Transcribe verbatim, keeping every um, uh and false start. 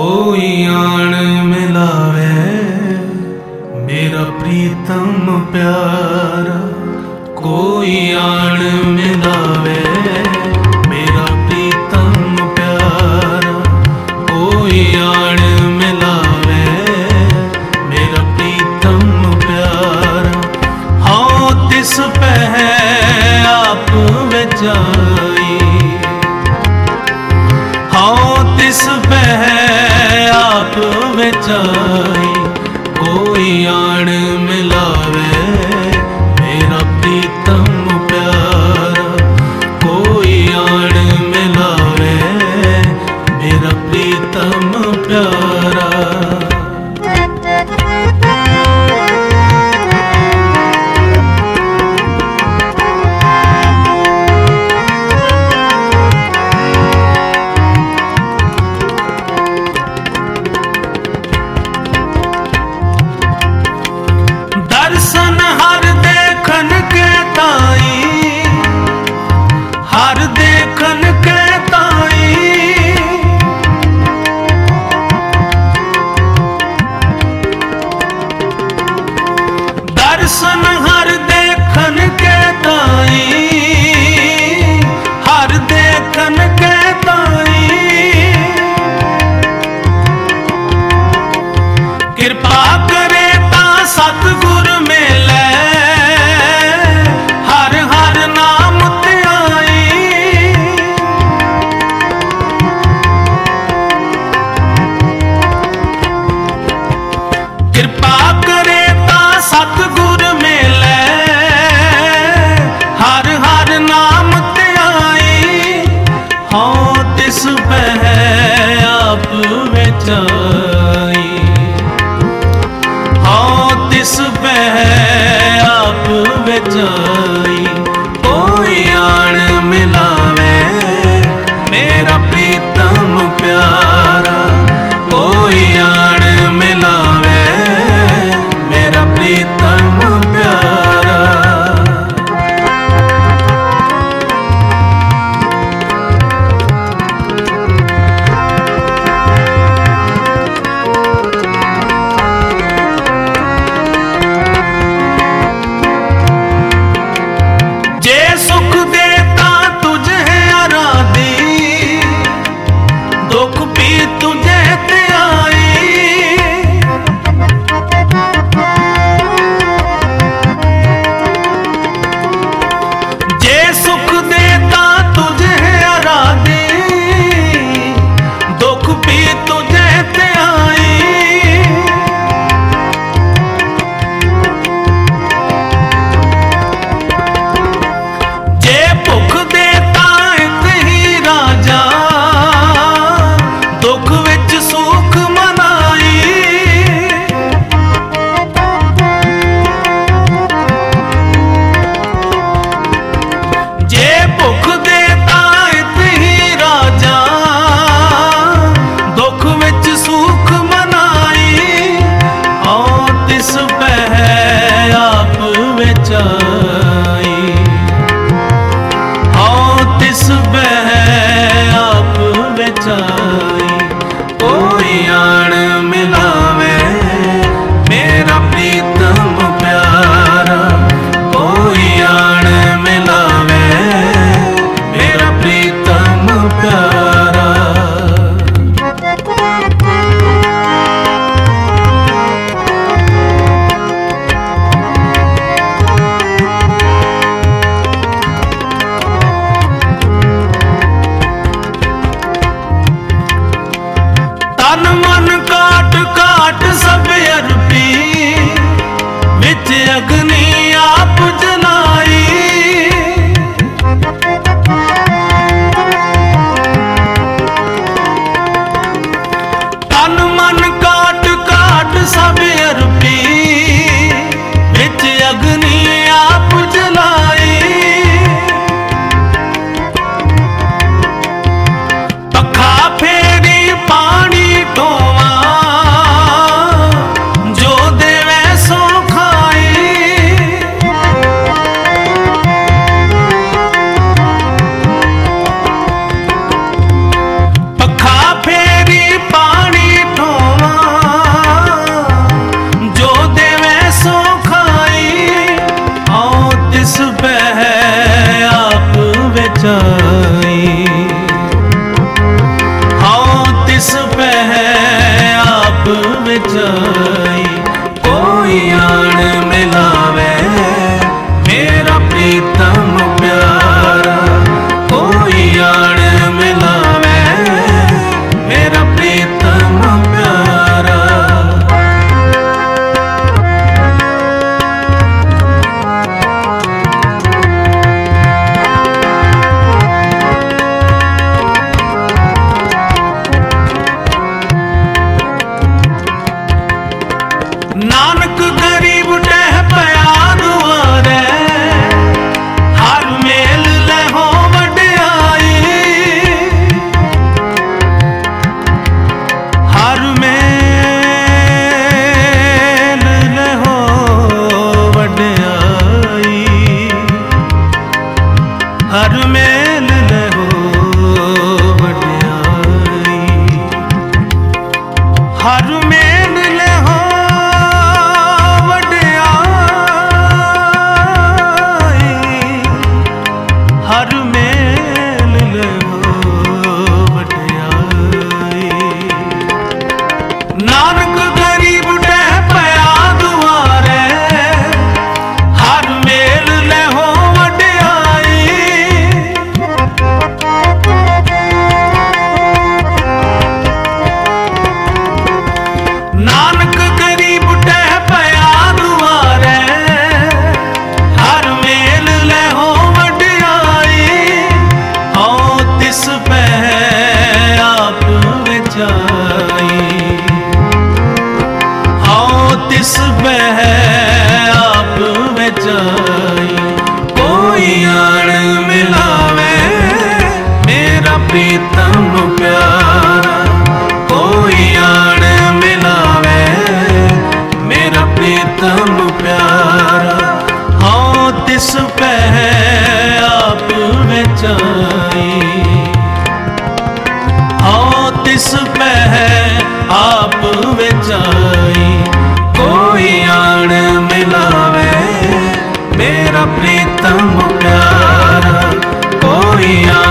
कोई आन मिलावे मेरा प्रीतम प्यारा, कोई आन मिलावे मेरा प्रीतम प्यारा, कोई आन मिलावे मेरा प्रीतम प्यारा। हाँ तिस पे है आप बेचाई, हाँ तिस पे है आप बेचाई, कोई आन मिलावे मेरा प्रीतम प्यारा, कोई आन मिलावे मेरा प्रीतम प्यारा। दर्शन हर देखन के ताई, हर देखन के ताई, दर्शन हर देखन के ताई, हर देखन के ताई। कृपा करे ता सतगुर मेले हर हर नाम त्याई, कृपा करे ता सतगुर मेले हर हर नाम त्याई। हाँ तिस पे है आप बेचाई, हाँ तिस पे है आप बेचाई, कोई आन मिलावे मेरा प्रीतम प्यारा, कोई आन मिलावे मेरा प्रीतम प्यारा। जे सुख देता तुझे आराधी, दुख भी तुझे त्याई, जे सुख देता तुझे आराधी, दुख भी तुझे त्याई। जे भुख देता एक ही राजा, दुख विच सुख मनाई, जे भुख देता एक ही राजा, दुख विच सुख मनाई। हाँ तिस पे है आप बेचाई, हाँ तिस पे है आप बेचाई, कोई आन मिलावे मेरा प्रीतम प्यारा, कोई आन मिलावे मेरा प्रीतम प्यारा। पै आप बेचाई, आओ तिस पै आप बेचाई। कोई आण मिलावे मेरा प्रीतम प्यारा, कोई